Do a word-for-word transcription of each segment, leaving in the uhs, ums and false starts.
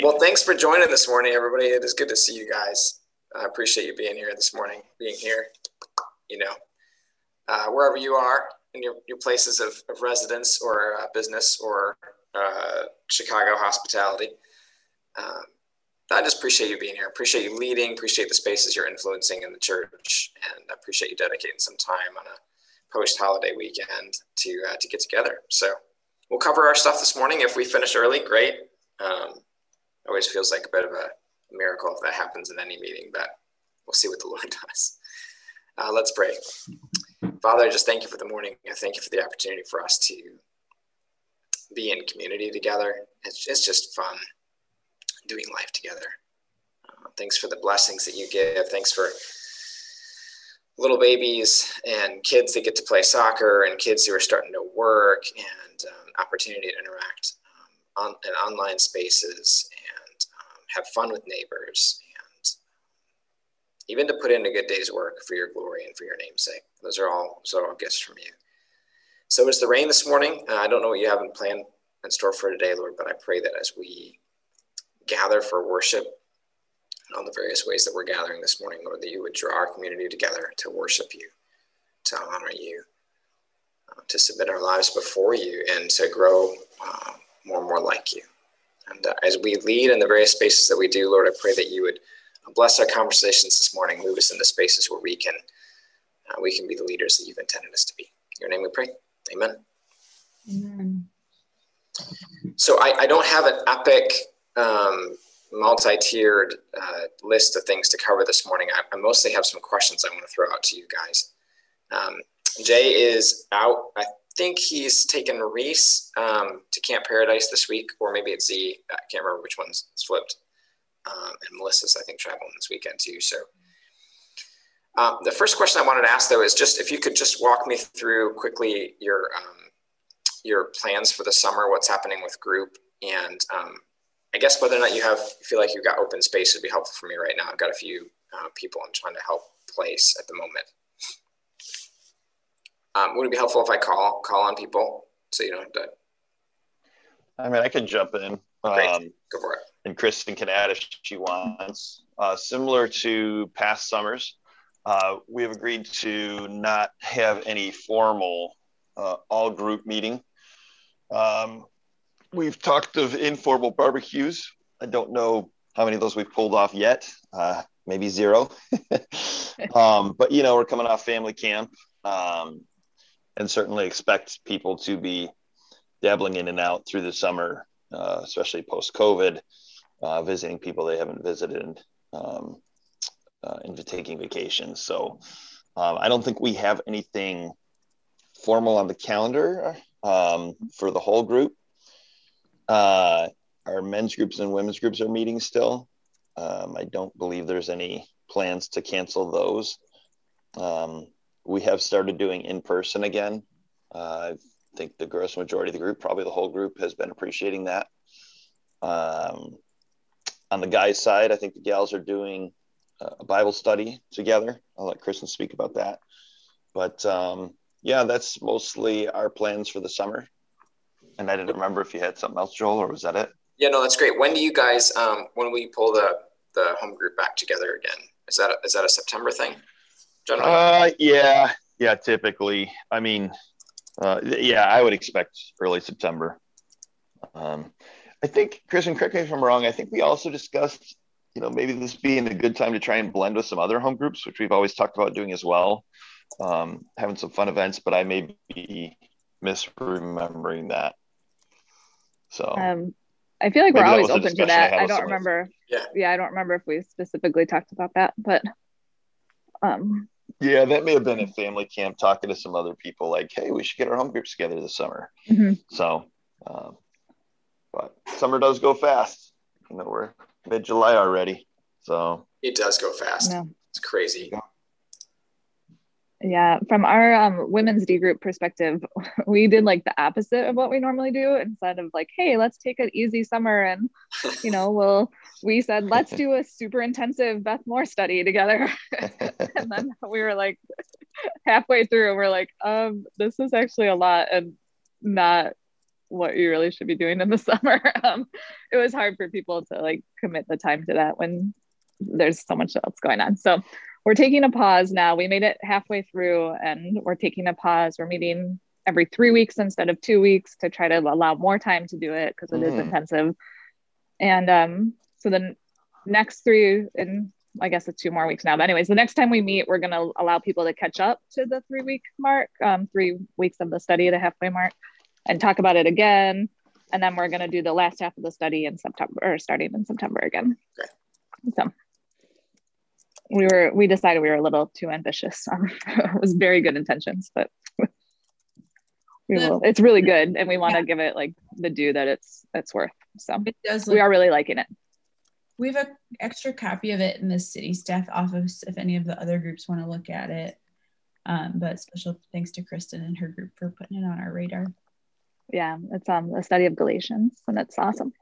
Well, thanks for joining this morning, everybody. It is good to see you guys. I appreciate you being here this morning, being here, you know, uh, wherever you are in your, your places of, of residence or uh, business or uh, Chicago hospitality. Um, I just appreciate you being here. Appreciate you leading, appreciate the spaces you're influencing in the church, and I appreciate you dedicating some time on a post-holiday weekend to uh, to get together. So we'll cover our stuff this morning. If we finish early, great. Um, always feels like a bit of a miracle if that happens in any meeting, but we'll see what the Lord does. Uh, let's pray. Father, I just thank you for the morning. I thank you for the opportunity for us to be in community together. It's, it's just fun doing life together. Uh, thanks for the blessings that you give. Thanks for little babies and kids that get to play soccer and kids who are starting to work and um, opportunity to interact um, on in online spaces and um, have fun with neighbors and even to put in a good day's work for your glory and for your name's sake. Those are all, those are all gifts from you. So it's the rain this morning. Uh, I don't know what you have in plan in store for today, Lord, but I pray that as we gather for worship and all the various ways that we're gathering this morning, Lord, that you would draw our community together to worship you, to honor you, uh, to submit our lives before you, and to grow uh, more and more like you. And uh, as we lead in the various spaces that we do, Lord, I pray that you would bless our conversations this morning, move us into spaces where we can uh, we can be the leaders that you've intended us to be. In your name we pray. Amen. Amen. So I, I don't have an epic um, multi-tiered uh, list of things to cover this morning. I, I mostly have some questions I want to throw out to you guys. Um, Jay is out. I think he's taken Reese um, to Camp Paradise this week, or maybe it's Z. I can't remember which one's flipped. Um, and Melissa's, I think, traveling this weekend too. So um, the first question I wanted to ask, though, is just if you could just walk me through quickly your um, your plans for the summer, what's happening with group, and um, I guess whether or not you have feel like you've got open space would be helpful for me right now. I've got a few uh, people I'm trying to help place at the moment. Um, would it be helpful if I call call on people so you don't have to? I mean, I can jump in. Great. Um, Go for it. And Kristen can add if she wants. Uh, similar to past summers, uh, we have agreed to not have any formal uh, all-group meeting. Um, we've talked of informal barbecues. I don't know how many of those we've pulled off yet. Uh, maybe zero. um, but, you know, we're coming off family camp um, and certainly expect people to be dabbling in and out through the summer, uh, especially post-COVID. Uh, visiting people they haven't visited, um, uh, and taking vacations. So um, I don't think we have anything formal on the calendar um, for the whole group. Uh, our men's groups and women's groups are meeting still. Um, I don't believe there's any plans to cancel those. Um, we have started doing in-person again. Uh, I think the gross majority of the group, probably the whole group, has been appreciating that. Um, On the guys' side, I think the gals are doing a Bible study together. I'll let Kristen speak about that. But um, yeah, that's mostly our plans for the summer. And I didn't remember if you had something else, Joel, or was that it? Yeah, no, that's great. When do you guys, um, when will you pull the, the home group back together again? Is that a, is that a September thing? Generally? Uh, yeah, yeah, typically. I mean, uh, yeah, I would expect early September. Um, I think, Kristen, correct me if I'm wrong, I think we also discussed, you know, maybe this being a good time to try and blend with some other home groups, which we've always talked about doing as well, um, having some fun events, but I may be misremembering that. So Um, I feel like we're maybe that always was a open to discussion I that. had I with don't someone. remember. Yeah. Yeah, I don't remember if we specifically talked about that, but um, Yeah, that may have been at family camp talking to some other people like, hey, we should get our home groups together this summer. mhm. So, um, but summer does go fast. You know, we're mid-July already. So It does go fast. No. It's crazy. Yeah, from our um, women's D group perspective, we did like the opposite of what we normally do. Instead of like, hey, let's take an easy summer and, you know, we'll, we said, let's do a super intensive Beth Moore study together. And then we were like halfway through, we're like, um, this is actually a lot and not what you really should be doing in the summer. Um, it was hard for people to like commit the time to that when there's so much else going on. So we're taking a pause now. We made it halfway through and we're taking a pause. We're meeting every three weeks instead of two weeks to try to allow more time to do it because it mm. is intensive. And um, so the next three, and I guess it's two more weeks now, but anyways, the next time we meet, we're going to allow people to catch up to the three week mark, um, three weeks of the study, the halfway mark, and talk about it again. And then we're going to do the last half of the study in September, or starting in September again. Okay. So we were, we decided we were a little too ambitious. Um, it was very good intentions, but we will, it's really good. And we want to yeah. give it like the due that it's, it's worth. So it does look, we are really liking it. We have an extra copy of it in the city staff office if any of the other groups want to look at it. Um, but special thanks to Kristen and her group for putting it on our radar. Yeah, it's um a study of Galatians and it's awesome.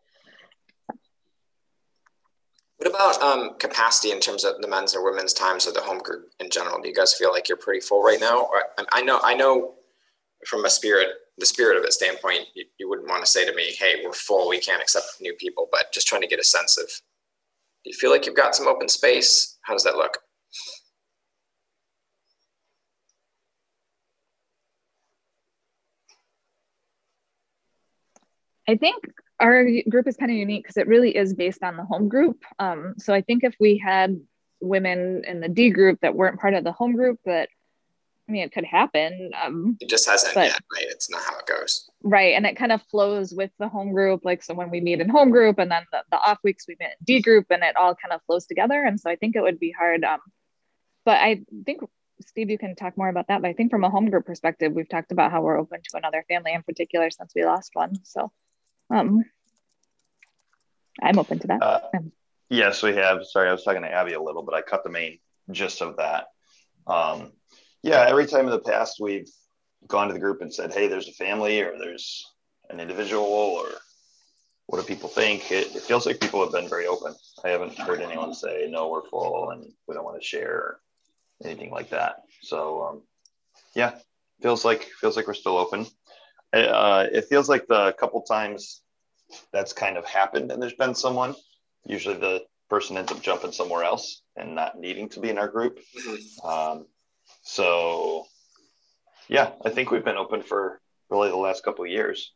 What about um, capacity in terms of the men's or women's times or the home group in general? Do you guys feel like you're pretty full right now? Or, I know, I know, from a spirit, the spirit of it standpoint, you, you wouldn't want to say to me, "Hey, we're full. We can't accept new people." But just trying to get a sense of, do you feel like you've got some open space? How does that look? I think our group is kind of unique because it really is based on the home group. Um, so I think if we had women in the D group that weren't part of the home group, but I mean, it could happen. Um, it just hasn't but, yet, right? It's not how it goes. Right. And it kind of flows with the home group. Like, so when we meet in home group and then the, the off weeks we meet in D group and it all kind of flows together. And so I think it would be hard. Um, but I think, Steve, you can talk more about that. But I think from a home group perspective, we've talked about how we're open to another family in particular since we lost one. So Um, I'm open to that. Uh, yes, we have. Sorry, I was talking to Abby a little, but I cut the main gist of that. Um, yeah, every time in the past we've gone to the group and said, "Hey, there's a family, or there's an individual, or what do people think?" It, it feels like people have been very open. I haven't heard anyone say, "No, we're full and we don't want to share," or anything like that. So, um, yeah, feels like feels like we're still open. Uh, it feels like the couple times that's kind of happened and there's been someone, usually the person ends up jumping somewhere else and not needing to be in our group. Um, so yeah, I think we've been open for really the last couple of years.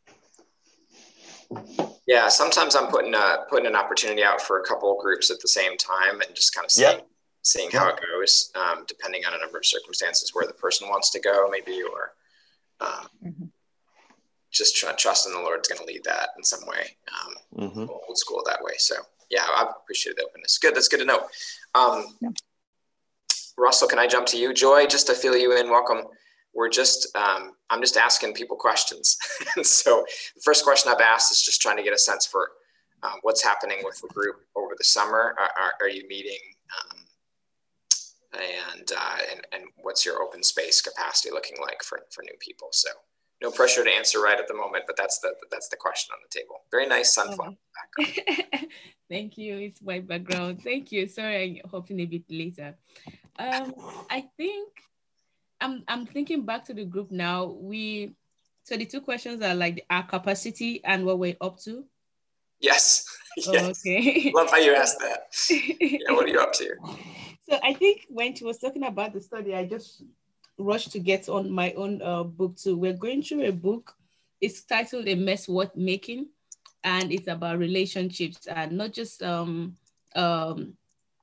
Yeah, sometimes I'm putting a, putting an opportunity out for a couple of groups at the same time and just kind of seeing, yep. seeing how yep. it goes, um, depending on a number of circumstances where the person wants to go maybe, or um, mm-hmm. just try, trust in the Lord's going to lead that in some way. Um, mm-hmm. Old school that way. So yeah, I appreciate the openness. Good. That's good to know. Um, yeah. Russell, can I jump to you? Joy, just to fill you in, welcome. We're just, um, I'm just asking people questions. And so the first question I've asked is just trying to get a sense for um, what's happening with the group over the summer. Are, are, are you meeting um, and, uh, and, and what's your open space capacity looking like for, for new people? So no pressure to answer right at the moment, but that's the that's the question on the table. Very nice sunflower oh. background. Thank you. It's my background. Thank you. Sorry, I'm hoping a bit later. Um, I think I'm I'm thinking back to the group now. We so the two questions are like our capacity and what we're up to. Yes. yes. Oh, okay. Love how you asked that. Yeah. What are you up to? So I think when she was talking about the study, I just rushed to get on my own uh, book too. We're going through a book. It's titled A Mess Worth Making, and it's about relationships and not just um, um,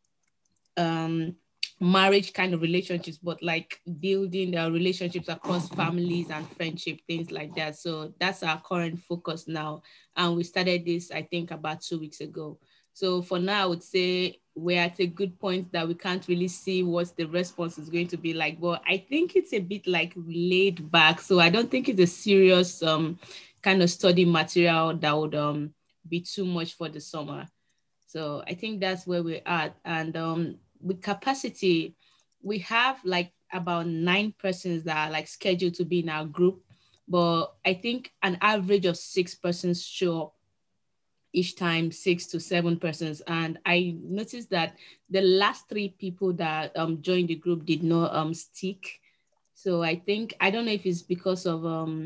um, marriage kind of relationships, but like building uh, relationships across families and friendship, things like that. So that's our current focus now. And we started this, I think, about two weeks ago. So for now, I would say we're at a good point that we can't really see what the response is going to be like. But I think it's a bit like laid back. So I don't think it's a serious um, kind of study material that would um, be too much for the summer. So I think that's where we're at. And um, with capacity, we have like about nine persons that are like scheduled to be in our group. But I think an average of six persons show up each time, six to seven persons. And I noticed that the last three people that um, joined the group did not um, stick. So I think, I don't know if it's because of um,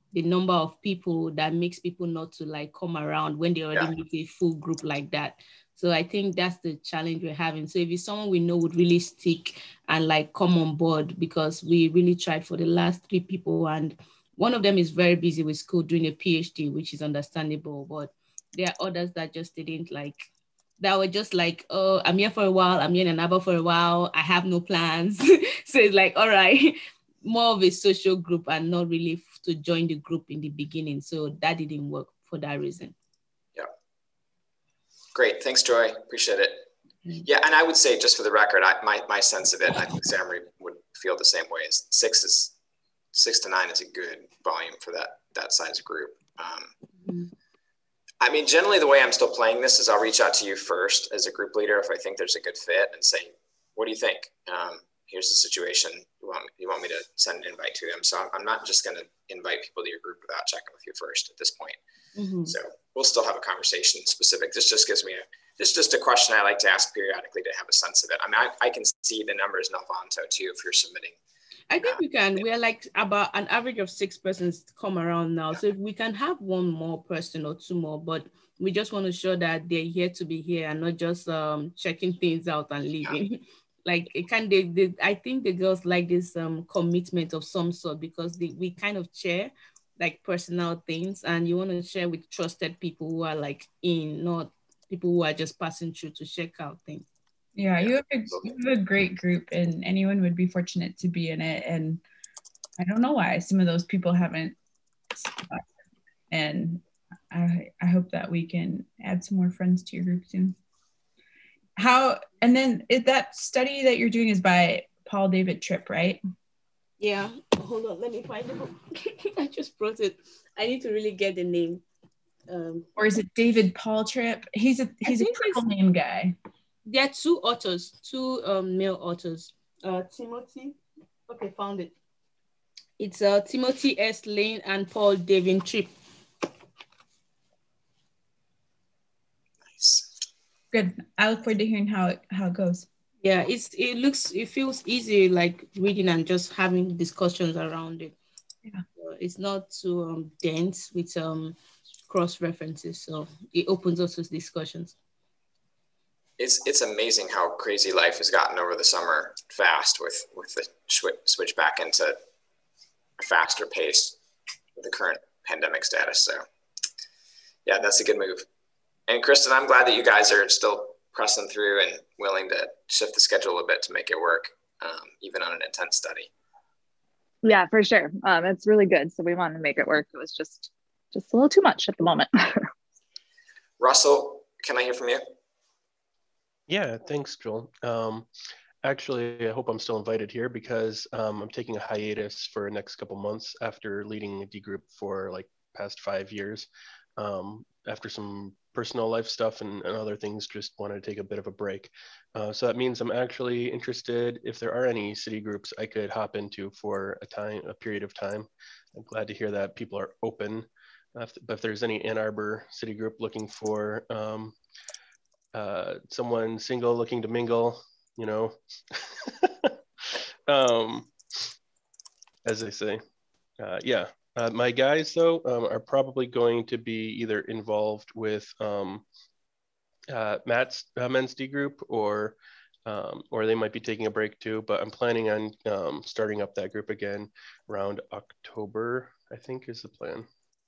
the number of people that makes people not to like come around when they already Yeah. meet a full group like that. So I think that's the challenge we're having. So if it's someone we know would really stick and like come on board, because we really tried for the last three people, and one of them is very busy with school doing a PhD, which is understandable, but there are others that just didn't like, that were just like, oh, I'm here for a while, I'm here in Anaba for a while, I have no plans. So it's like, all right, more of a social group and not really to join the group in the beginning. So that didn't work for that reason. Yeah. Great. Thanks, Joy. Appreciate it. Mm-hmm. Yeah. And I would say, just for the record, I, my, my sense of it, and I think Sam would feel the same way, is six is six to nine is a good volume for that, that size group. Um, mm-hmm. I mean, generally the way I'm still playing this is I'll reach out to you first as a group leader if I think there's a good fit and say, what do you think? Um, here's the situation. You want, you want me to send an invite to them? So I'm not just going to invite people to your group without checking with you first at this point. Mm-hmm. So we'll still have a conversation specific. This just gives me a, this is just a question I like to ask periodically to have a sense of it. I mean, I, I can see the numbers in Alvanto too, if you're submitting. I think we can, we're like about an average of six persons come around now. So if we can have one more person or two more, but we just want to show that they're here to be here and not just um, checking things out and leaving. Yeah. Like it can, they, they, I think the girls like this um, commitment of some sort, because they, we kind of share like personal things, and you want to share with trusted people who are like in, not people who are just passing through to check out things. Yeah, you have, a, you have a great group, and anyone would be fortunate to be in it. And I don't know why some of those people haven't. And I, I hope that we can add some more friends to your group soon. How, and then is that study that you're doing is by Paul David Tripp, right? Yeah, hold on, let me find the book. I just brought it. I need to really get the name. Um, or is it David Paul Tripp? He's a he's a purple name guy. There are two authors, two um, male authors. Uh, Timothy, okay, found it. It's uh, Timothy S. Lane and Paul David Tripp. Nice. Good. I look forward to hearing how it, how it goes. Yeah, it's it looks, it feels easy, like reading and just having discussions around it. Yeah. So it's not too um, dense with um, cross references, so it opens us to discussions. It's it's amazing how crazy life has gotten over the summer fast with, with the switch, switch back into a faster pace with the current pandemic status. So yeah, that's a good move. And Kristen, I'm glad that you guys are still pressing through and willing to shift the schedule a bit to make it work, um, even on an intense study. Yeah, for sure. Um, it's really good. So we wanted to make it work. It was just, just a little too much at the moment. Russell, can I hear from you? Yeah, thanks, Joel. Um, actually, I hope I'm still invited here because um, I'm taking a hiatus for the next couple months after leading a D group for like past five years. Um, after some personal life stuff and, and other things, just wanted to take a bit of a break. Uh, so that means I'm actually interested if there are any city groups I could hop into for a time, a period of time. I'm glad to hear that people are open. If, but if there's any Ann Arbor city group looking for um, uh, someone single looking to mingle, you know, um, as they say, uh, yeah. Uh, my guys, though, um, are probably going to be either involved with um, uh, Matt's uh, men's D group, or um, or they might be taking a break too. But I'm planning on um, starting up that group again around October, I think is the plan.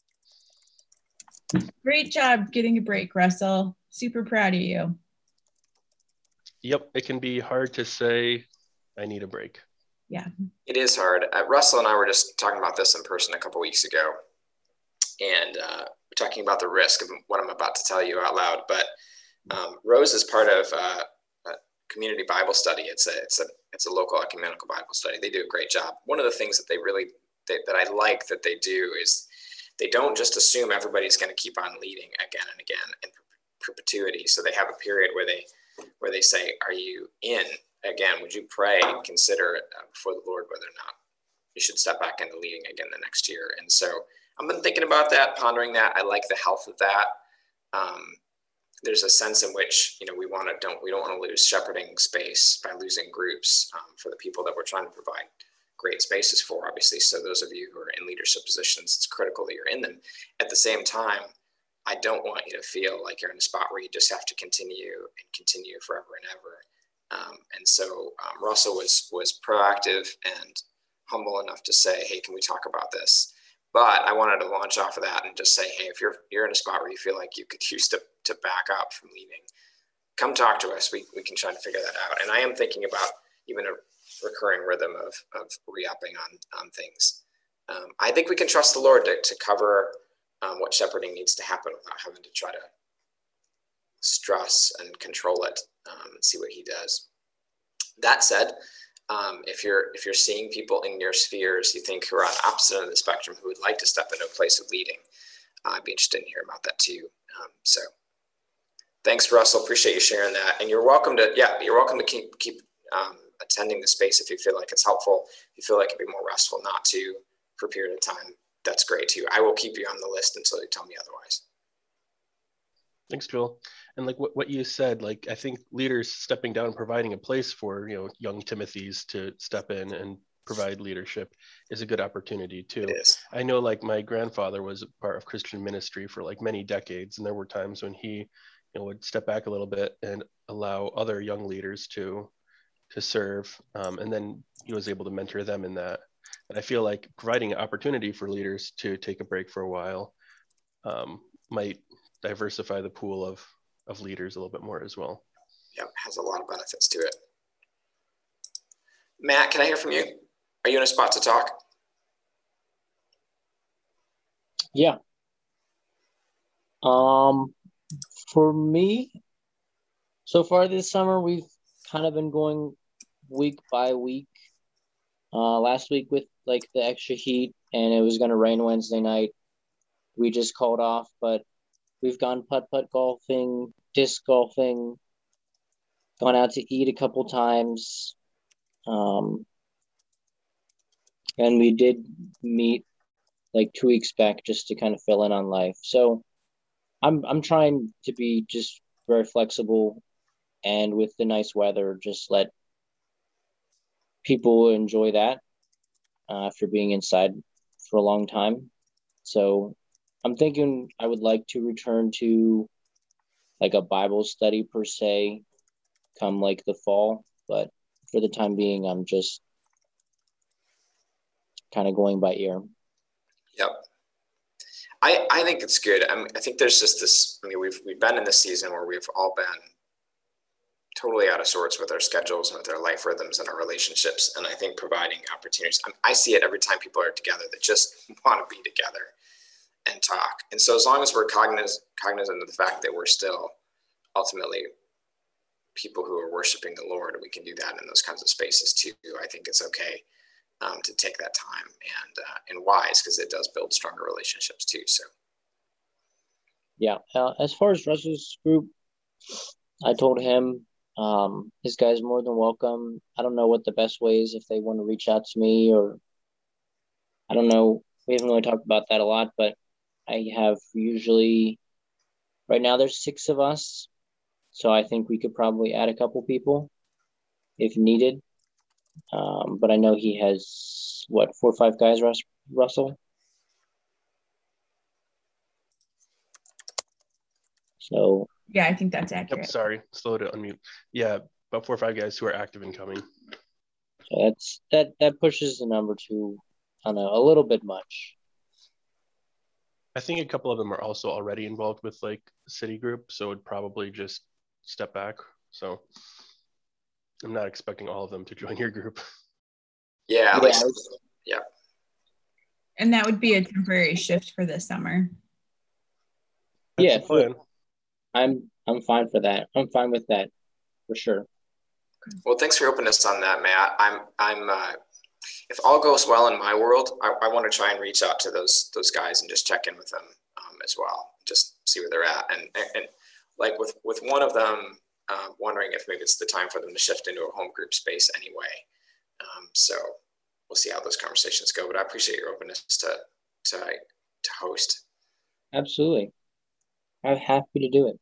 Great job getting a break, Russell. Super proud of you. Yep, it can be hard to say I need a break. Yeah, it is hard. Uh, Russell and I were just talking about this in person a couple weeks ago, and uh, we're talking about the risk of what I'm about to tell you out loud. But um, Rose is part of uh, a community Bible study. It's a it's a it's a local ecumenical Bible study. They do a great job. One of the things that they really they, that I like that they do is they don't just assume everybody's going to keep on leading again and again in perpetuity. So they have a period where they where they say, "Are you in?" Again, would you pray and consider it uh, before the Lord whether or not you should step back into leading again the next year? And so I've been thinking about that, pondering that. I like the health of that. Um, there's a sense in which, you know, we want to don't we don't want to lose shepherding space by losing groups um, for the people that we're trying to provide great spaces for, obviously. So those of you who are in leadership positions, it's critical that you're in them. At the same time, I don't want you to feel like you're in a spot where you just have to continue and continue forever and ever. Um, and so um, Russell was was proactive and humble enough to say, hey, can we talk about this? But I wanted to launch off of that and just say, hey, if you're you're in a spot where you feel like you could use to, to back up from leaving, come talk to us. We we can try to figure that out. And I am thinking about even a recurring rhythm of, of re-upping on, on things. Um, I think we can trust the Lord to, to cover um, what shepherding needs to happen without having to try to stress and control it um, and see what he does. That said, um, if you're if you're seeing people in your spheres you think who are on the opposite end of the spectrum who would like to step into a place of leading, uh, I'd be interested in hearing about that too. Um, so thanks, Russell. Appreciate you sharing that. And you're welcome to, yeah, you're welcome to keep keep um, attending the space if you feel like it's helpful. If you feel like it'd be more restful not to for a period of time, that's great too. I will keep you on the list until you tell me otherwise. Thanks, Joel. And like what, what you said, like I think leaders stepping down and providing a place for, you know, young Timothys to step in and provide leadership is a good opportunity too. It is. I know like my grandfather was a part of Christian ministry for like many decades, and there were times when he, you know, would step back a little bit and allow other young leaders to to serve, um, and then he was able to mentor them in that. And I feel like providing an opportunity for leaders to take a break for a while um, might diversify the pool of of leaders a little bit more as well. Yeah, has a lot of benefits to it. Matt, can I hear from you? Are you in a spot to talk? Yeah. Um, for me, so far this summer, we've kind of been going week by week. Uh, last week with like the extra heat and it was going to rain Wednesday night, we just called off, but we've gone putt-putt golfing, disc golfing, gone out to eat a couple times. Um, and we did meet like two weeks back just to kind of fill in on life. So I'm I'm trying to be just very flexible, and with the nice weather, just let people enjoy that uh, after being inside for a long time. So I'm thinking I would like to return to like a Bible study per se come like the fall, but for the time being, I'm just kind of going by ear. Yep. I, I think it's good. I mean, I think there's just this, I mean, we've, we've been in this season where we've all been totally out of sorts with our schedules and with our life rhythms and our relationships. And I think providing opportunities, I, I see it every time people are together that just want to be together and talk. And so as long as we're cognizant, cognizant of the fact that we're still ultimately people who are worshiping the Lord, we can do that in those kinds of spaces too. I think it's okay um, to take that time and uh, and wise, because it does build stronger relationships too. So yeah, uh, as far as Russell's group, I told him um, his guy's more than welcome. I don't know what the best way is if they want to reach out to me, or I don't know. We haven't really talked about that a lot, but I have usually right now there's six of us. So I think we could probably add a couple people if needed. Um, but I know he has, what, four or five guys, Russ, Russell? So. Yeah, I think that's accurate. Yep, sorry, slow to unmute. Yeah, about four or five guys who are active and coming. So that's, that, that pushes the number to, I don't know, a little bit much. I think a couple of them are also already involved with like city group, so would probably just step back. So I'm not expecting all of them to join your group. Yeah, at yeah. least, yeah. And that would be a temporary shift for this summer. That's yeah, the plan. I'm I'm fine for that. I'm fine with that for sure. Well, thanks for your openness on that, Matt. I'm I'm uh, if all goes well in my world, I, I want to try and reach out to those those guys and just check in with them um, as well, just see where they're at. And and, and like with with one of them, uh, wondering if maybe it's the time for them to shift into a home group space anyway. Um, so we'll see how those conversations go. But I appreciate your openness to to to host. Absolutely, I'm happy to do it.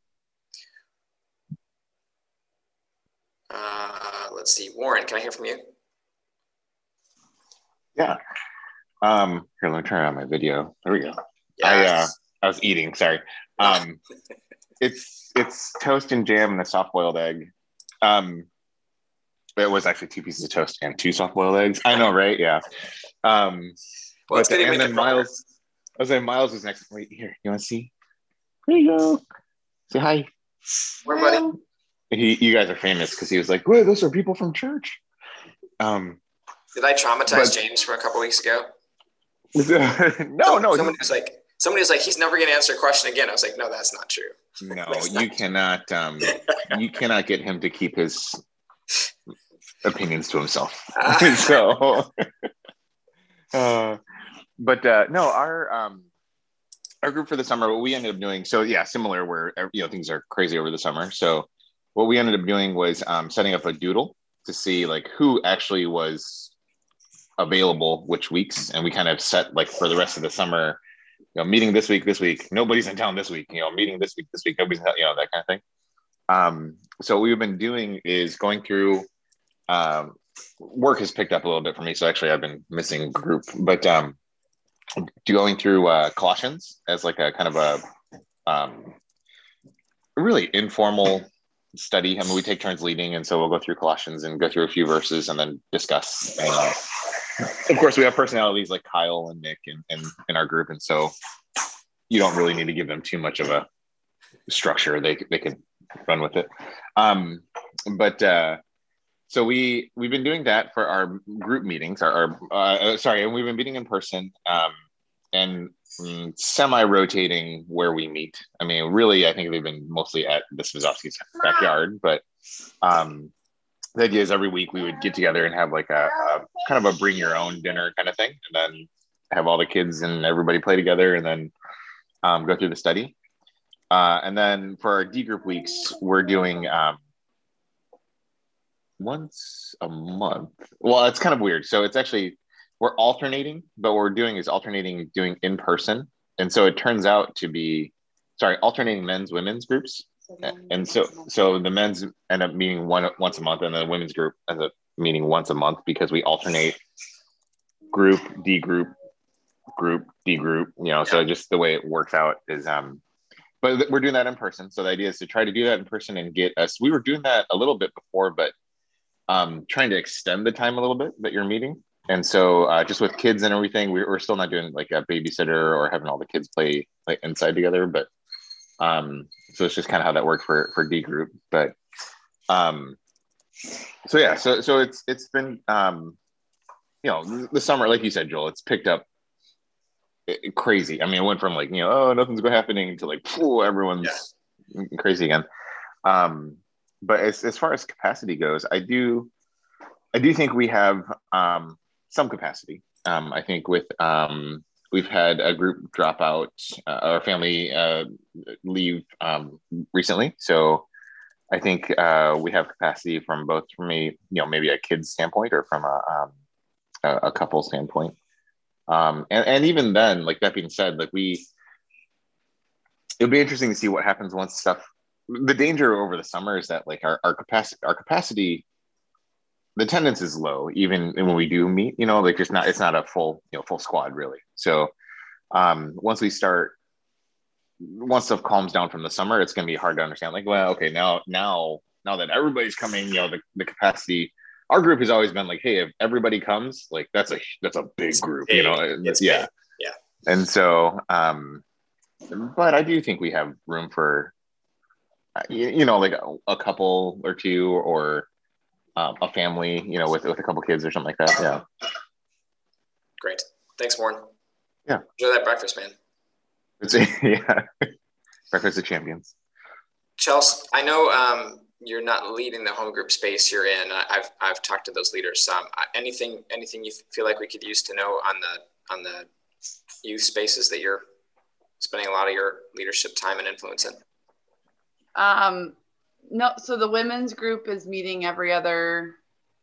Uh, let's see, Warren, can I hear from you? Yeah. Um, here, let me turn on my video. There we go. Yes. I uh, I was eating. Sorry. Um, it's it's toast and jam and a soft boiled egg. Um, it was actually two pieces of toast and two soft boiled eggs. I know, right? Yeah. Um, well, but the, and then Miles. I was saying Miles was next. Wait here. You want to see? Here you go. Say hi. Where, buddy? He, you guys are famous because he was like, "Wait, those are people from church." Um, Did I traumatize but, James from a couple weeks ago? no, so, no. Somebody was like, somebody was like, he's never going to answer a question again. I was like, no, that's not true. No, you not cannot. Um, you cannot get him to keep his opinions to himself. Uh, so, uh, but uh, no, our um, our group for the summer, what we ended up doing. So yeah, similar where you know things are crazy over the summer. So what we ended up doing was um, setting up a doodle to see like who actually was available which weeks, and we kind of set like for the rest of the summer, you know, meeting this week, this week, nobody's in town this week, you know, meeting this week, this week, nobody's in town, you know, that kind of thing. Um, so what we've been doing is going through, um, work has picked up a little bit for me. So actually I've been missing group, but um, going through uh, Colossians as like a kind of a um, really informal study. I mean, we take turns leading, and so we'll go through Colossians and go through a few verses and then discuss. Uh, of course, we have personalities like Kyle and Nick in, in, in our group, and so you don't really need to give them too much of a structure. They they can run with it. Um, but uh, so we we've been doing that for our group meetings. Our, our uh, sorry, and we've been meeting in person um, and um, semi-rotating where we meet. I mean, really, I think they've been mostly at the Svizovsky's backyard, but. Um, The idea is every week we would get together and have like a, a kind of a bring your own dinner kind of thing, and then have all the kids and everybody play together, and then um, go through the study. Uh, and then for our D group weeks, we're doing um, once a month. Well, it's kind of weird. So it's actually, we're alternating, but what we're doing is alternating doing in person. And so it turns out to be, sorry, alternating men's, women's groups. And so, so the men's end up meeting one once a month, and the women's group ends up meeting once a month because we alternate group, D group, group, D group. You know, so just the way it works out is, um, but we're doing that in person. So the idea is to try to do that in person and get us. We were doing that a little bit before, but um, trying to extend the time a little bit that you're meeting. And so, uh, just with kids and everything, we, we're still not doing like a babysitter or having all the kids play like inside together, but. Um, so it's just kind of how that worked for, for D group, but, um, so yeah, so, so it's, it's been, um, you know, the summer, like you said, Joel, it's picked up crazy. I mean, it went from like, you know, oh, nothing's going happening to like, phew, everyone's yeah. crazy again. Um, but as, as far as capacity goes, I do, I do think we have, um, some capacity. Um, I think with, um, we've had a group drop out, uh, our family uh, leave um, recently. So I think uh, we have capacity from both from a, you know, maybe a kid's standpoint or from a, um, a, a couple standpoint. Um, and, and even then, like that being said, like we, it'll be interesting to see what happens once stuff, the danger over the summer is that like our, our capacity, our capacity, the attendance is low, even when we do meet, you know, like it's not, it's not a full, you know, full squad really. So um, once we start, once stuff calms down from the summer, it's going to be hard to understand like, well, okay, now, now, now that everybody's coming, you know, the, the capacity, our group has always been like, hey, if everybody comes, like that's a, that's a big it's group, big. you know, it's yeah. Big. Yeah. And so, um, but I do think we have room for, you, you know, like a, a couple or two or, Um, a family, you know, with, with a couple kids or something like that. Yeah. Great. Thanks, Warren. Yeah. Enjoy that breakfast, man. It's a, yeah. Breakfast of Champions. Chelsea, I know um, you're not leading the home group space you're in. I've I've talked to those leaders some. Anything anything you feel like we could use to know on the on the youth spaces that you're spending a lot of your leadership time and influence in? Um. No, so the women's group is meeting every other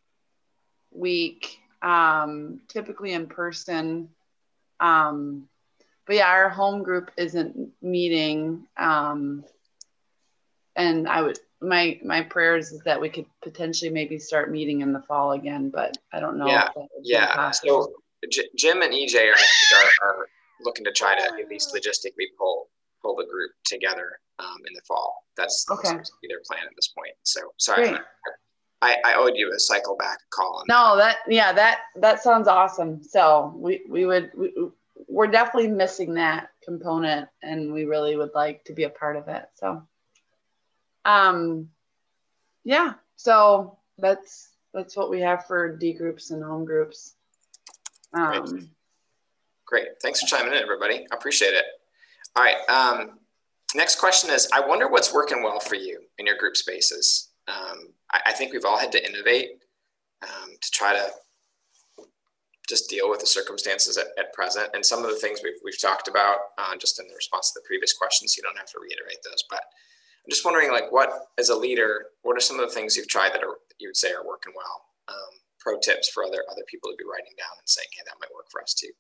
week, um, typically in person. Um, but yeah, our home group isn't meeting. Um, and I would, my, my prayers is that we could potentially maybe start meeting in the fall again, but I don't know. Yeah. If that would be yeah. possible. So J- Jim and E J are, are, are looking to try to at least logistically pull pull the group together um, in the fall. That's, that's Okay. their plan at this point. So sorry, Great. I, I owed you a cycle back call. On No, that yeah, that that sounds awesome. So we we would we, we're definitely missing that component, and we really would like to be a part of it. So, um, yeah. So that's that's what we have for D groups and home groups. Um, Great. Great. Thanks for chiming in, everybody. I appreciate it. All right. Um, next question is, I wonder what's working well for you in your group spaces. Um, I, I think we've all had to innovate um, to try to just deal with the circumstances at, at present. And some of the things we've, we've talked about uh, just in the response to the previous questions, you don't have to reiterate those, but I'm just wondering, like, what, as a leader, what are some of the things you've tried that are, you would say are working well? Um, pro tips for other, other people to be writing down and saying, hey, that might work for us too.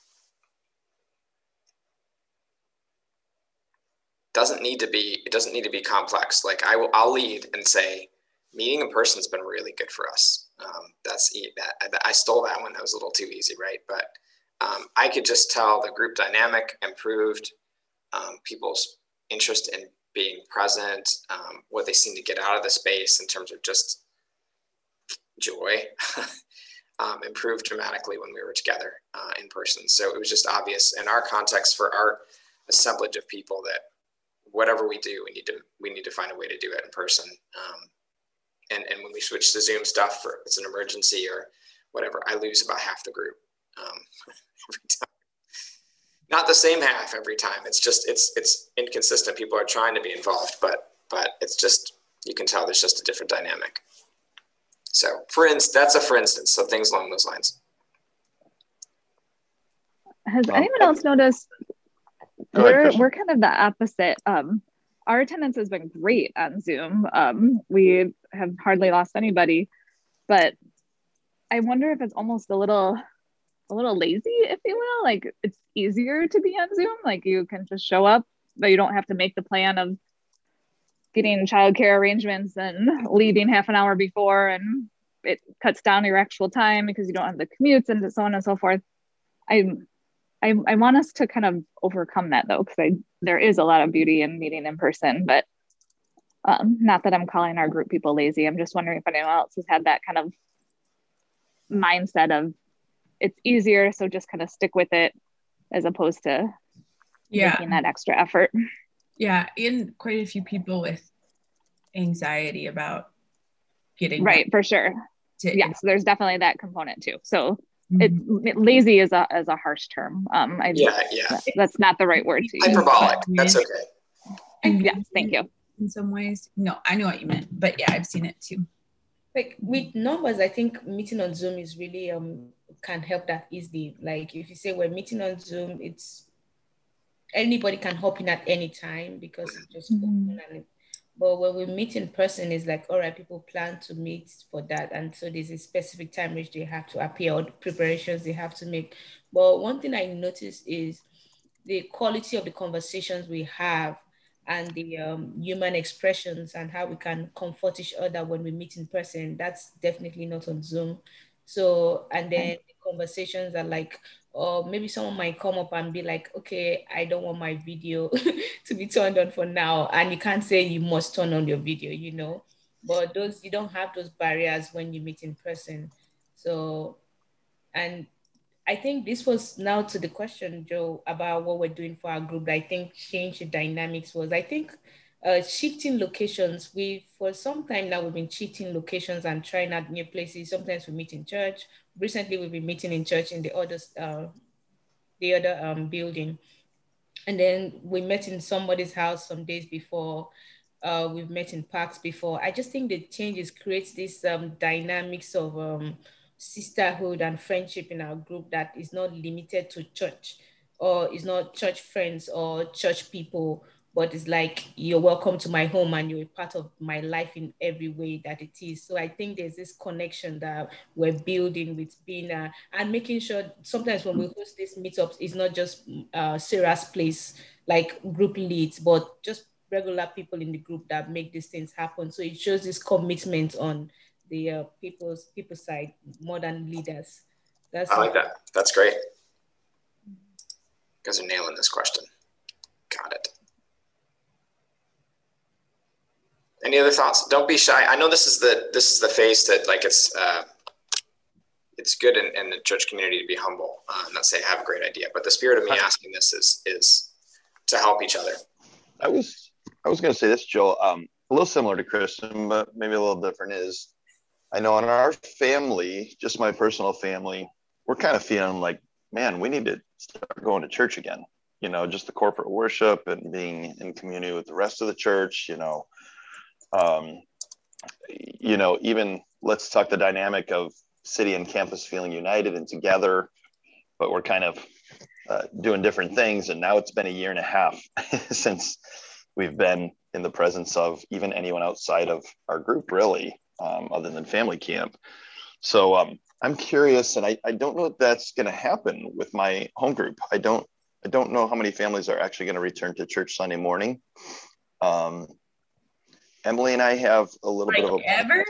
Doesn't need to be, it doesn't need to be complex. Like I will, I'll lead and say, meeting in person has been really good for us. Um, that's that I stole that one. That was a little too easy, right? But um, I could just tell the group dynamic improved, um, people's interest in being present, um, what they seem to get out of the space in terms of just joy, um, improved dramatically when we were together uh, in person. So it was just obvious in our context for our assemblage of people that whatever we do, we need to we need to find a way to do it in person. Um, and and when we switch to Zoom stuff, for it's an emergency or whatever, I lose about half the group um, every time. Not the same half every time. It's just it's it's inconsistent. People are trying to be involved, but but it's just you can tell there's just a different dynamic. So for instance, that's a for instance. So things along those lines. Has Um, anyone else noticed? Go ahead, We're Christian. we're kind of the opposite. Um, our attendance has been great on Zoom. Um, we have hardly lost anybody, but I wonder if it's almost a little a little lazy, if you will. Like it's easier to be on Zoom. Like you can just show up, but you don't have to make the plan of getting childcare arrangements and leaving half an hour before, and it cuts down your actual time because you don't have the commutes and so on and so forth. I I, I want us to kind of overcome that though, because I there is a lot of beauty in meeting in person, but um, not that I'm calling our group people lazy. I'm just wondering if anyone else has had that kind of mindset of it's easier, so just kind of stick with it as opposed to Yeah. making that extra effort. Yeah, and quite a few people with anxiety about getting Right, for sure. to Yes, there's definitely that component too. So Mhm. it, lazy is a is a harsh term. Um, I, Yeah, yeah. that- that's not the right word to use. Hyperbolic. That's okay. I think Yes, thank you. in some ways. No, I know what you meant, but yeah, I've seen it too. Like with numbers, I think meeting on Zoom is really um can help that easily. Like if you say we're meeting on Zoom, it's anybody can hop in at any time because it's just Mhm. open and it, but when we meet in person, it's like, all right, people plan to meet for that. And so there's a specific time which they have to appear or the preparations they have to make. But one thing I noticed is the quality of the conversations we have and the um, human expressions and how we can comfort each other when we meet in person. That's definitely not on Zoom. So, and then the conversations are like, or maybe someone might come up and be like, okay, I don't want my video to be turned on for now. And you can't say you must turn on your video, you know, but those, you don't have those barriers when you meet in person. So, and I think this was now to the question, Joe, about what we're doing for our group. I think change the dynamics was, I think uh, shifting locations. We, for some time now, we've been shifting locations and trying out new places. Sometimes we meet in church. Recently, we've been meeting in church in the other, uh, the other um, building. And then we met in somebody's house some days before. Uh, we've met in parks before. I just think the changes creates this um, dynamics of um, sisterhood and friendship in our group that is not limited to church or is not church friends or church people, but it's like you're welcome to my home and you're a part of my life in every way that it is. So I think there's this connection that we're building with being uh, and making sure sometimes when we host these meetups, it's not just uh, Sarah's place, like group leads, but just regular people in the group that make these things happen. So it shows this commitment on the uh, people's people side more than leaders. That's I like it. that. That's great. You guys are nailing this question. Got it. Any other thoughts? Don't be shy. I know this is the this is the phase that like it's uh, it's good in, in the church community to be humble. Uh, not say I have a great idea, but the spirit of me asking this is is to help each other. I was I was going to say this, Joel. Um, a little similar to Kristen, but maybe a little different. Is I know in our family, just my personal family, we're kind of feeling like, man, we need to start going to church again. You know, just the corporate worship and being in community with the rest of the church. You know. Um, you know, even let's talk the dynamic of city and campus feeling united and together, but we're kind of uh, doing different things. And now it's been a year and a half since we've been in the presence of even anyone outside of our group, really, um, other than family camp. So um, I'm curious, and I, I don't know if that's going to happen with my home group. I don't, I don't know how many families are actually going to return to church Sunday morning. Um, Emily and I have a little like bit of a ever.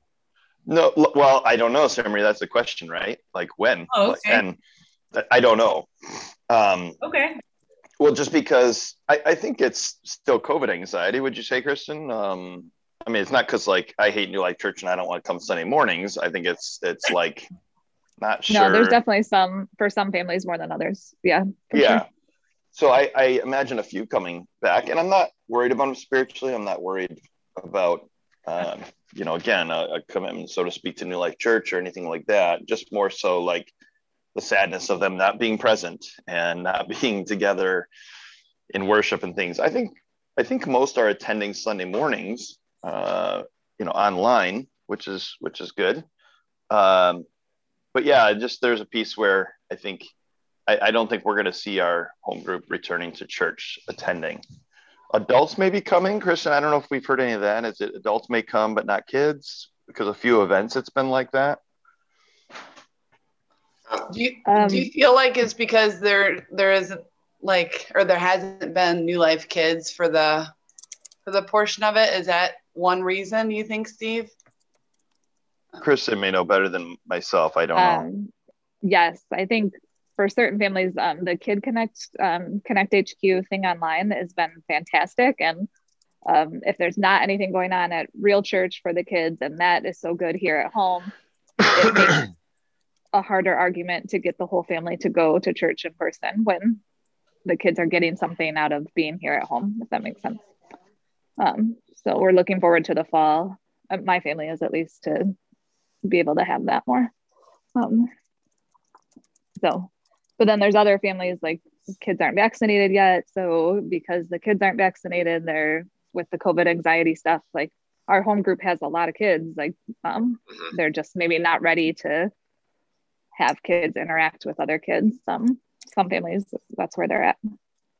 No, well, I don't know, Sammy. That's the question, right? Like when? Oh, okay. And I don't know. Um, okay. Well, just because I, I think it's still COVID anxiety. Would you say, Kristen? Um, I mean, it's not because like I hate New Life Church and I don't want to come Sunday mornings. I think it's it's like not sure. No, there's definitely some for some families more than others. Yeah. Yeah. Sure. So I, I imagine a few coming back, and I'm not worried about them spiritually. I'm not worried about, um, you know, again, a, a commitment, so to speak, to New Life Church or anything like that. Just more so like the sadness of them not being present and not being together in worship and things. I think, I think most are attending Sunday mornings, uh, you know, online, which is, which is good. Um, but yeah, just, there's a piece where I think, I, I don't think we're going to see our home group returning to church attending. Adults may be coming. Kristen, I don't know if we've heard any of that. Is it adults may come, but not kids? Because a few events it's been like that. Do you Um, do you feel like it's because there there isn't like or there hasn't been New Life Kids for the for the portion of it? Is that one reason you think, Steve? Kristen may know better than myself. I don't know. Um, yes, I think for certain families, um, the Kid Connect um, Connect H Q thing online has been fantastic. And um, if there's not anything going on at real church for the kids, and that is so good here at home, it makes a harder argument to get the whole family to go to church in person when the kids are getting something out of being here at home, if that makes sense. Um, so we're looking forward to the fall. Uh, my family is, at least, to be able to have that more. Um, so, but then there's other families, like kids aren't vaccinated yet. So because the kids aren't vaccinated, they're with the COVID anxiety stuff. Like our home group has a lot of kids, like um, they're just maybe not ready to have kids interact with other kids. Some, some families, that's where they're at,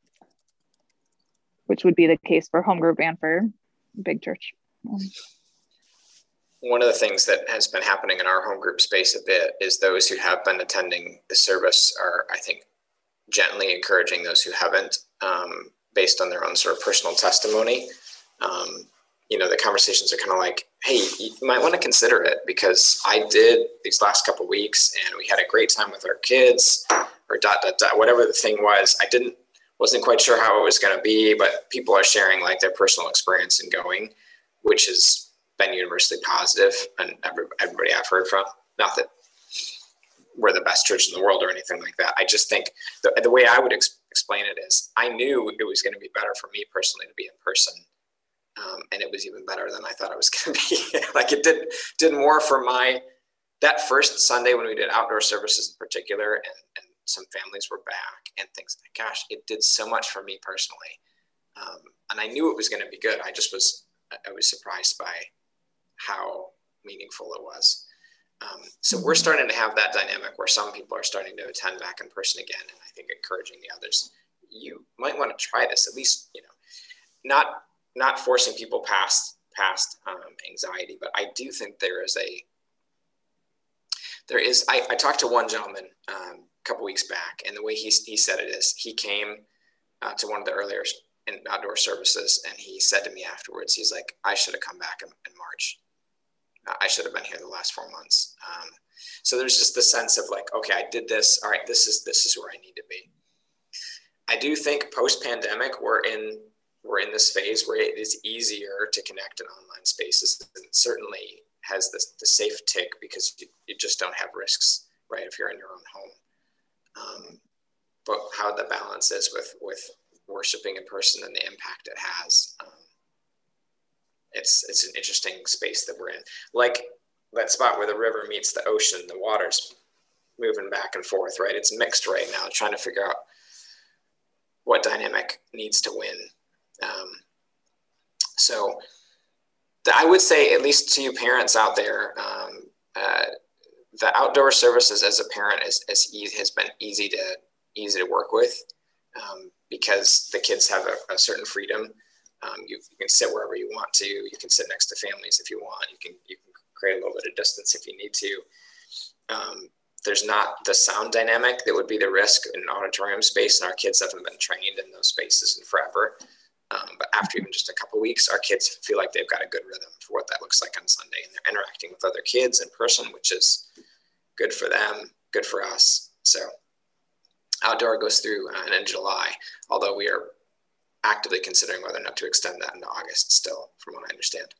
which would be the case for home group and for big church. Um, One of the things that has been happening in our home group space a bit is those who have been attending the service are, I think, gently encouraging those who haven't, um, based on their own sort of personal testimony. Um, you know, the conversations are kind of like, hey, you might want to consider it because I did these last couple of weeks and we had a great time with our kids or dot, dot, dot, whatever the thing was. I didn't, wasn't quite sure how it was going to be, but people are sharing like their personal experience in going, which has been universally positive, and every, everybody I've heard from, not that we're the best church in the world or anything like that. I just think the, the way I would ex- explain it is I knew it was going to be better for me personally to be in person. Um, and it was even better than I thought it was going to be. Like it did, did more for my, that first Sunday when we did outdoor services in particular, and, and some families were back and things like, gosh, it did so much for me personally. Um, and I knew it was going to be good. I just was, I was surprised by how meaningful it was. Um, so we're starting to have that dynamic where some people are starting to attend back in person again. And I think encouraging the others, you might want to try this, at least, you know, not, not forcing people past, past um, anxiety, but I do think there is a, there is, I, I talked to one gentleman um, a couple weeks back, and the way he, he said it is he came uh, to one of the earlier in outdoor services, and he said to me afterwards, he's like, I should have come back in, in March. I should have been here the last four months. Um, so there's just the sense of like, okay, I did this. All right, this is this is where I need to be. I do think post-pandemic we're in we're in this phase where it is easier to connect in online spaces. And it certainly has the, the safe tick because you, you just don't have risks, right? If you're in your own home. Um, but how the balance is with with worshiping in person and the impact it has, um, it's it's an interesting space that we're in. Like that spot where the river meets the ocean, the water's moving back and forth, right? It's mixed right now, trying to figure out what dynamic needs to win. Um, so the, I would say, at least to you parents out there, um, uh, the outdoor services as a parent is, is easy, has been easy to easy to work with um, because the kids have a, a certain freedom. Um, you, you can sit wherever you want to. You can sit next to families if you want. You can you can create a little bit of distance if you need to. Um, there's not the sound dynamic that would be the risk in an auditorium space, and our kids haven't been trained in those spaces in forever. Um, but after even just a couple of weeks, our kids feel like they've got a good rhythm for what that looks like on Sunday, and they're interacting with other kids in person, which is good for them, good for us. So outdoor goes through uh, in July, although we are actively considering whether or not to extend that into August still, from what I understand.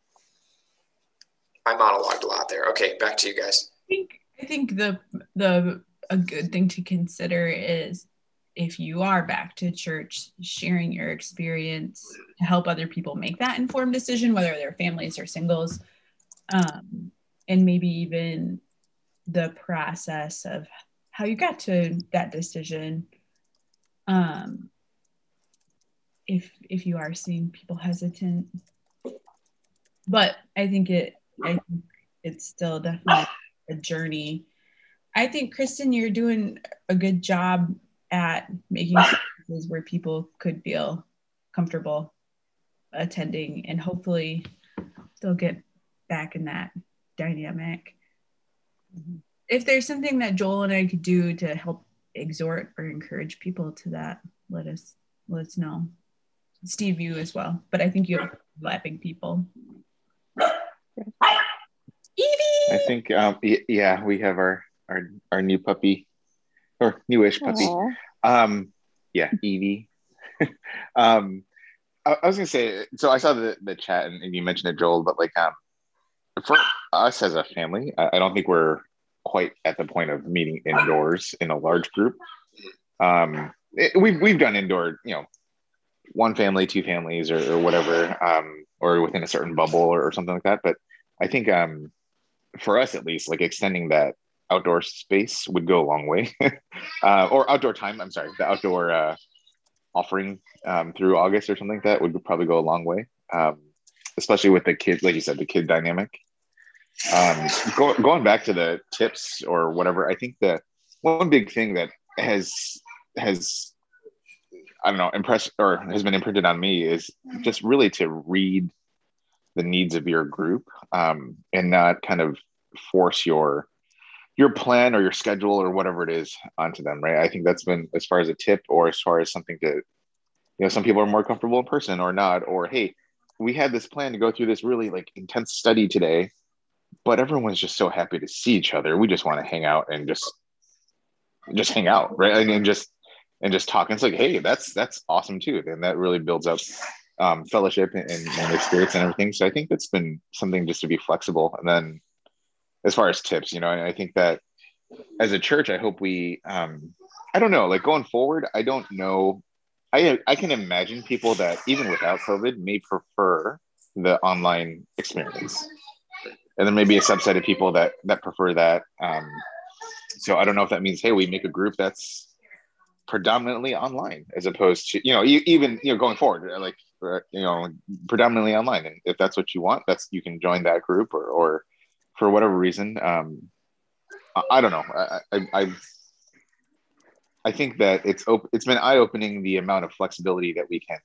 I monologued a lot there. Okay, back to you guys. I think I think the the a good thing to consider is if you are back to church, sharing your experience to help other people make that informed decision, whether they're families or singles, um, and maybe even the process of how you got to that decision. Um, if if you are seeing people hesitant, but I think it I think it's still definitely a journey. I think, Kristen, you're doing a good job at making spaces where people could feel comfortable attending, and hopefully they'll get back in that dynamic. Mm-hmm. If there's something that Joel and I could do to help exhort or encourage people to that, let us let us know. Steve, you as well, but I think you have overlapping people. Evie! I think, um, yeah, we have our, our, our new puppy, or newish puppy. Aww. Um, yeah, Evie. um, I, I was gonna say, so I saw the, the chat and, and you mentioned it, Joel, but like, um, for us as a family, I, I don't think we're quite at the point of meeting indoors in a large group. Um, it, we've, we've done indoor, you know, one family, two families, or, or whatever, um, or within a certain bubble or, or something like that. But I think, um, for us at least, like extending that outdoor space would go a long way, uh, or outdoor time. I'm sorry, the outdoor uh, offering um, through August or something like that would probably go a long way, um, especially with the kids, like you said, the kid dynamic. Um, go, going back to the tips or whatever, I think the one big thing that has has I don't know impressed or has been imprinted on me is just really to read the needs of your group, um, and not kind of force your your plan or your schedule or whatever it is onto them, right? I think that's been, as far as a tip or as far as something to, you know, some people are more comfortable in person or not, or hey, we had this plan to go through this really like intense study today, but everyone's just so happy to see each other. We just want to hang out and just just hang out, right? And, and just and just talk. And it's like, hey, that's that's awesome too. And that really builds up um, fellowship and, and experience and everything. So I think that's been something just to be flexible. And then as far as tips, you know, I think that as a church, I hope we, um, I don't know, like going forward, I don't know. I I can imagine people that even without COVID may prefer the online experience. And there may be a subset of people that that prefer that. Um, so I don't know if that means, hey, we make a group that's predominantly online as opposed to, you know, you, even, you know, going forward, like, you know, predominantly online. And if that's what you want, that's, you can join that group or, or for whatever reason. Um, I, I don't know. I, I, I, I think that it's op- it's been eye-opening the amount of flexibility that we can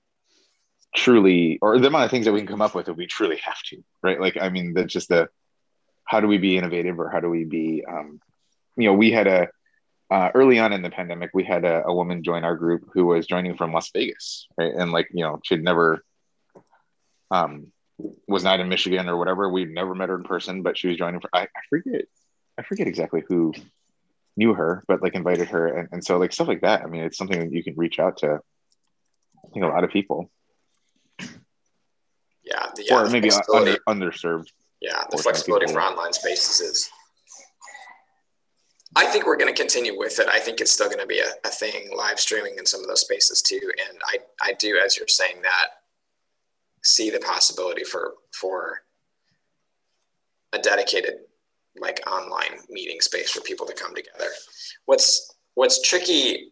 truly, or the amount of things that we can come up with if we truly have to, right? Like, I mean, that's just the, how do we be innovative, or how do we be, um, you know, we had a, uh, early on in the pandemic, we had a, a woman join our group who was joining from Las Vegas, right? And like, you know, she'd never um, was not in Michigan or whatever. We've never met her in person, but she was joining. For, I, I forget, I forget exactly who knew her, but like invited her, and, and so like stuff like that. I mean, it's something that you can reach out to. I think a lot of people. Yeah, the, yeah, or the maybe under, underserved. Yeah, the flexibility for online spaces is. I think we're going to continue with it. I think it's still going to be a, a thing, live streaming in some of those spaces too. And I, I do, as you're saying that, see the possibility for for a dedicated like online meeting space for people to come together. What's what's tricky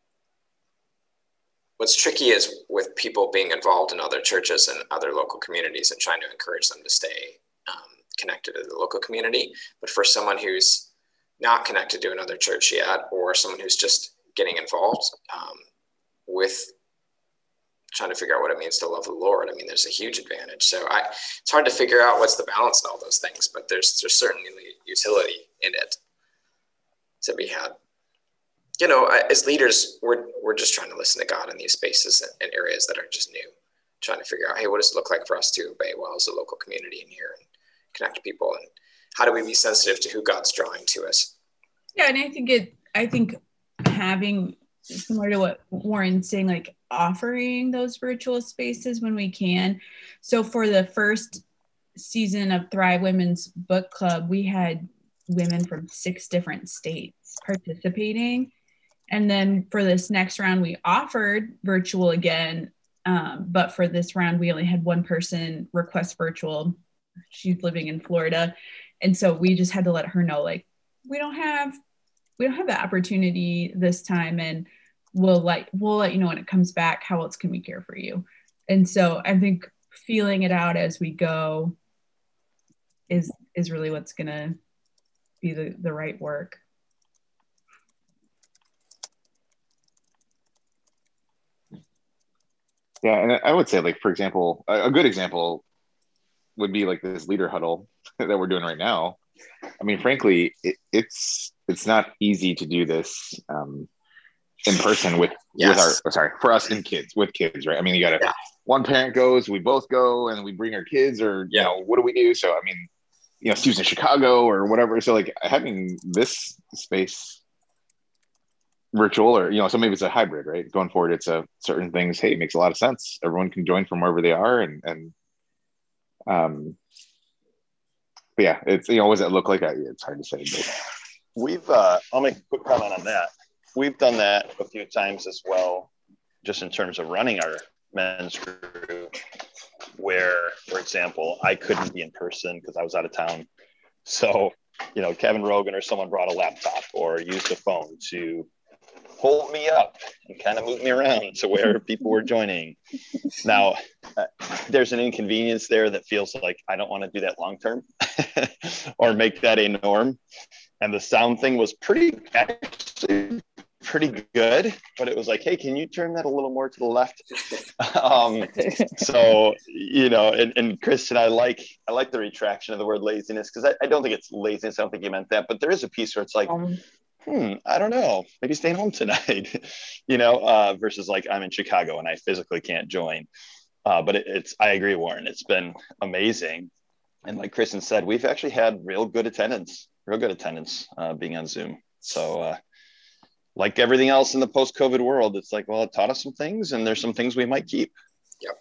what's tricky is with people being involved in other churches and other local communities and trying to encourage them to stay um, connected to the local community. But for someone who's not connected to another church yet, or someone who's just getting involved um, with trying to figure out what it means to love the Lord, I mean, there's a huge advantage. So I, it's hard to figure out what's the balance in all those things, but there's there's certainly utility in it to be had. You know, as leaders, we're we're just trying to listen to God in these spaces and areas that are just new, trying to figure out, hey, what does it look like for us to obey well as a local community in here and connect people, and how do we be sensitive to who God's drawing to us? Yeah, and I think it. I think having, similar to what Warren's saying, like offering those virtual spaces when we can. So for the first season of Thrive Women's Book Club, we had women from six different states participating. And then for this next round, we offered virtual again. Um, but for this round, we only had one person request virtual. She's living in Florida. And so we just had to let her know, like, we don't have, we don't have the opportunity this time, and we'll let, we'll let you know when it comes back, how else can we care for you? And so I think feeling it out as we go is, is really what's going to be the, the right work. Yeah. And I would say, like, for example, a good example would be like this leader huddle that we're doing right now. I mean, frankly, it, it's it's not easy to do this um, in person with yes. with our oh, sorry for us and kids with kids, right? I mean, you got to yeah. one parent goes, we both go, and we bring our kids, or yeah. you know, what do we do? So I mean, you know, Steve's in Chicago or whatever. So like having this space virtual, or you know, so maybe it's a hybrid, right? Going forward, it's a certain things. Hey, it makes a lot of sense. Everyone can join from wherever they are, and and um. But yeah, it's, you know, what does it look like? It's hard to say. But. We've, uh, I'll make a quick comment on that. We've done that a few times as well, just in terms of running our men's group, where, for example, I couldn't be in person because I was out of town. So, you know, Kevin Rogan or someone brought a laptop or used a phone to hold me up and kind of move me around to where people were joining. Now, uh, there's an inconvenience there that feels like I don't want to do that long term or make that a norm. And the sound thing was pretty, actually pretty good, but it was like, hey, can you turn that a little more to the left? um, so, you know, and, and Chris and I like, I like the retraction of the word laziness, because I, I don't think it's laziness. I don't think you meant that, but there is a piece where it's like, um, hmm, I don't know, maybe staying home tonight, you know, uh, versus like I'm in Chicago and I physically can't join. Uh, but it, it's, I agree, Warren, it's been amazing. And like Kristen said, we've actually had real good attendance, real good attendance uh, being on Zoom. So uh, like everything else in the post-COVID world, it's like, well, it taught us some things, and there's some things we might keep. Yep.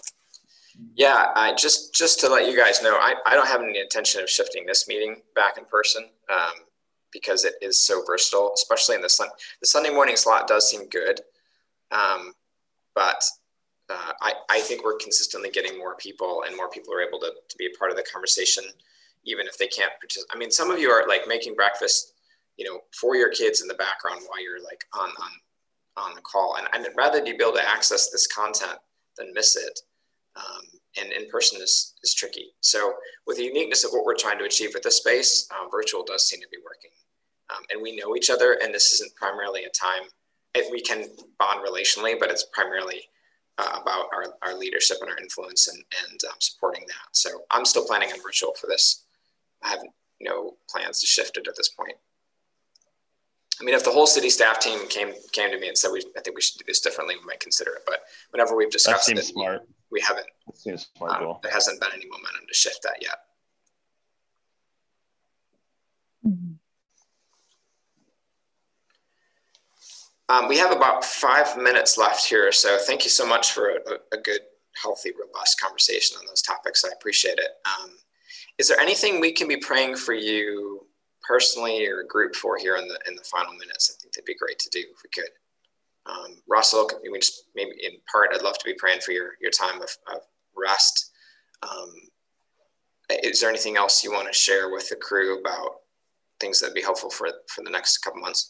Yeah, I just, just to let you guys know, I, I don't have any intention of shifting this meeting back in person. Um, because it is so versatile, especially in the sun. The Sunday morning slot does seem good, um, but uh, I, I think we're consistently getting more people, and more people are able to, to be a part of the conversation, even if they can't participate. I mean, some of you are like making breakfast, you know, for your kids in the background while you're like on on on the call, and I'd rather you be able to access this content than miss it. Um, and in person is is tricky. So with the uniqueness of what we're trying to achieve with this space, um, virtual does seem to be working. Um, and we know each other, and this isn't primarily a time, it, we can bond relationally, but it's primarily uh, about our, our leadership and our influence, and, and um, supporting that. So I'm still planning on virtual for this. I have no plans to shift it at this point. I mean, if the whole city staff team came came to me and said, we, I think we should do this differently, we might consider it. But whenever we've discussed that seems it, smart. we haven't, That seems smart, um, Joel. there hasn't been any momentum to shift that yet. Mm-hmm. Um, we have about five minutes left here, so thank you so much for a, a good, healthy, robust conversation on those topics. I appreciate it. Um, is there anything we can be praying for you personally or group for here in the in the final minutes? I think that'd be great to do if we could. Um, Russell, we just maybe in part, I'd love to be praying for your your time of, of rest. Um, is there anything else you want to share with the crew about things that'd be helpful for for the next couple months?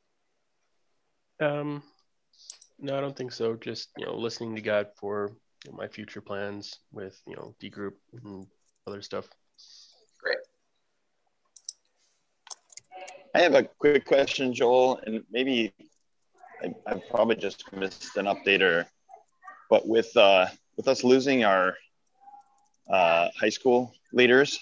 Um, no, I don't think so. Just, you know, listening to God for, you know, my future plans with, you know, D group and other stuff. Great. I have a quick question, Joel, and maybe I, I probably just missed an update, or, but with uh, with us losing our uh, high school leaders,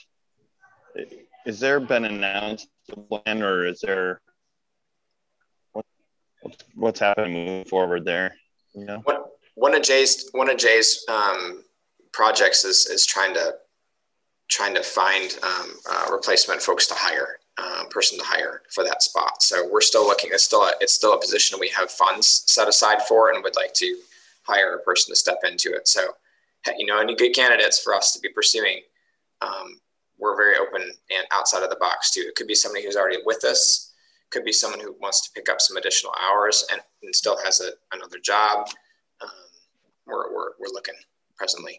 is there been announced a plan, or is there what, what's, what's happening moving forward there? You know, One, one of Jay's one of Jay's um, projects is is trying to trying to find um, uh, replacement folks to hire, uh, person to hire for that spot. So we're still looking. It's still a, it's still a position we have funds set aside for, and would like to hire a person to step into it. So, you know, any good candidates for us to be pursuing, um, we're very open and outside of the box too. It could be somebody who's already with us. Could be someone who wants to pick up some additional hours and, and still has a, another job. Um, we're, we're, we're looking presently.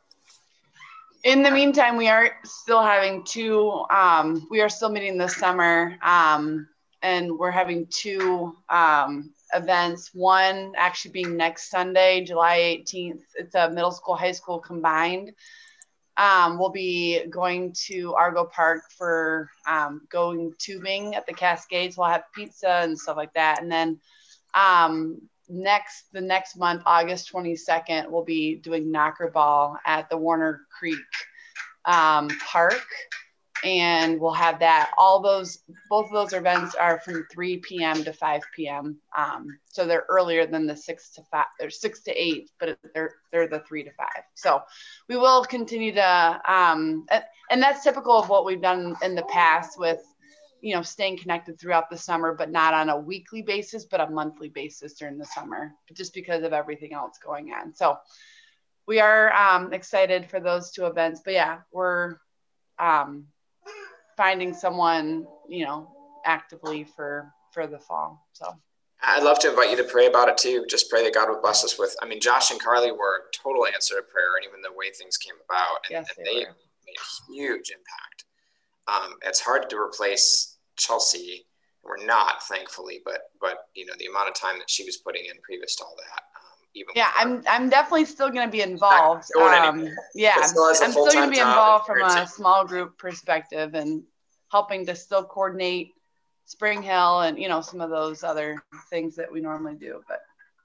In the meantime, we are still having two, um, we are still meeting this summer, um, and we're having two um, events. One actually being next Sunday, July eighteenth. It's a middle school, high school combined. Um, we'll be going to Argo Park for um, going tubing at the Cascades. We'll have pizza and stuff like that. And then um, next, the next month, August twenty-second, we'll be doing knocker ball at the Warner Creek um, Park. And we'll have that. All those, both of those events are from three p.m. to five p.m. Um, so they're earlier than the six to five, they're six to eight, but they're they're the three to five. So we will continue to, um, and that's typical of what we've done in the past with, you know, staying connected throughout the summer, but not on a weekly basis, but a monthly basis during the summer, just because of everything else going on. So we are um, excited for those two events. But yeah, we're um, finding someone, you know, actively for for the fall. So I'd love to invite you to pray about it too. Just pray that God would bless us with, I mean, Josh and Carly were a total answer to prayer, and even the way things came about, and, yes, and they, they made a huge impact. Um, it's hard to replace Chelsea. We're not, thankfully, but but you know, the amount of time that she was putting in previous to all that. Um, even yeah, before, I'm I'm definitely still going to be involved. Um, yeah, I'm, still I'm still going to be involved from a small group perspective and helping to still coordinate Spring Hill and, you know, some of those other things that we normally do. But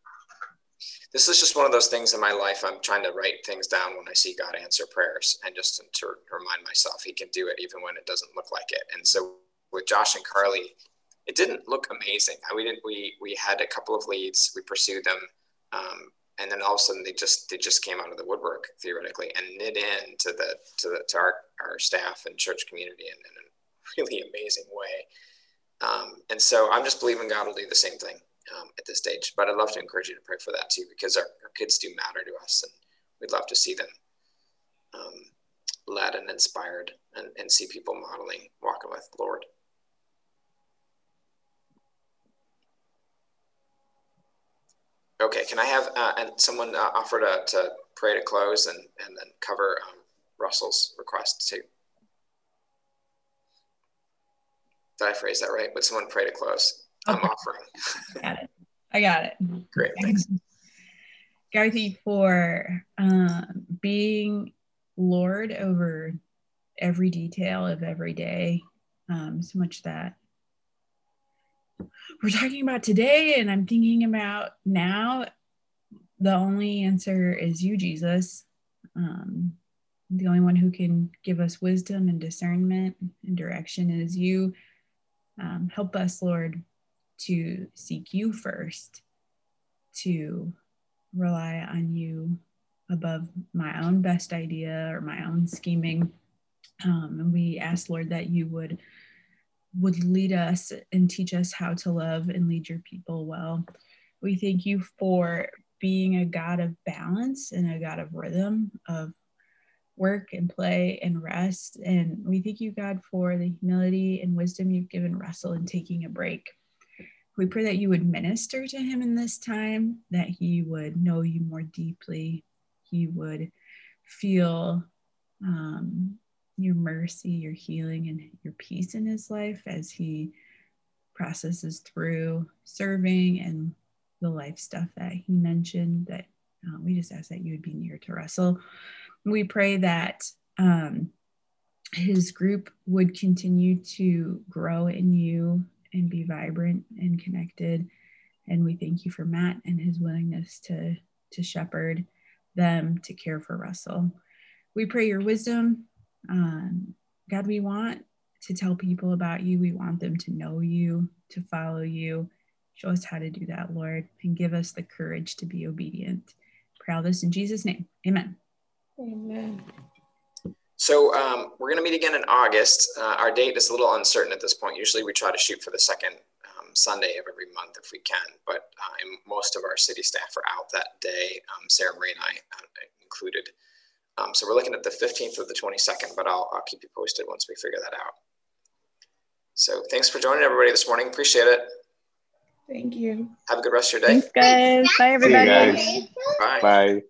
this is just one of those things in my life. I'm trying to write things down when I see God answer prayers, and just to remind myself He can do it even when it doesn't look like it. And so with Josh and Carly, it didn't look amazing. We didn't. We we had a couple of leads. We pursued them, um, and then all of a sudden they just they just came out of the woodwork theoretically and knit in to the to the to our our staff and church community in, in a really amazing way. Um, and so I'm just believing God will do the same thing um, at this stage. But I'd love to encourage you to pray for that too, because our, our kids do matter to us, and we'd love to see them um, led and inspired, and, and see people modeling, walking with the Lord. Okay, can I have uh, and someone uh, offer to, to pray to close and, and then cover um, Russell's request too? Did I phrase that right? Would someone pray to close? Okay. I'm offering. I got it. I got it. Great, thanks. God, thank you for uh, being Lord over every detail of every day. Um, so much that we're talking about today, and I'm thinking about now. The only answer is you, Jesus. Um, the only one who can give us wisdom and discernment and direction is you. Um, help us, Lord, to seek you first, to rely on you above my own best idea or my own scheming. Um, and we ask, Lord, that you would would lead us and teach us how to love and lead your people well. We thank you for being a God of balance and a God of rhythm, of work and play and rest. And we thank you, God, for the humility and wisdom you've given Russell in taking a break. We pray that you would minister to him in this time, that he would know you more deeply. He would feel um, your mercy, your healing, and your peace in his life as he processes through serving and the life stuff that he mentioned. That uh, we just ask that you would be near to Russell. We pray that um, his group would continue to grow in you and be vibrant and connected. And we thank you for Matt and his willingness to, to shepherd them, to care for Russell. We pray your wisdom. Um, God, we want to tell people about you. We want them to know you, to follow you. Show us how to do that, Lord, and give us the courage to be obedient. Pray all this in Jesus' name. Amen. Amen. So um, we're going to meet again in August. Uh, our date is a little uncertain at this point. Usually we try to shoot for the second um, Sunday of every month if we can, but uh, most of our city staff are out that day, um, Sarah Marie and I uh, included. Um, so we're looking at the fifteenth or the twenty-second, but I'll, I'll keep you posted once we figure that out. So thanks for joining everybody this morning. Appreciate it. Thank you. Have a good rest of your day. Thanks, guys. Bye, everybody. See you guys. Bye. Bye.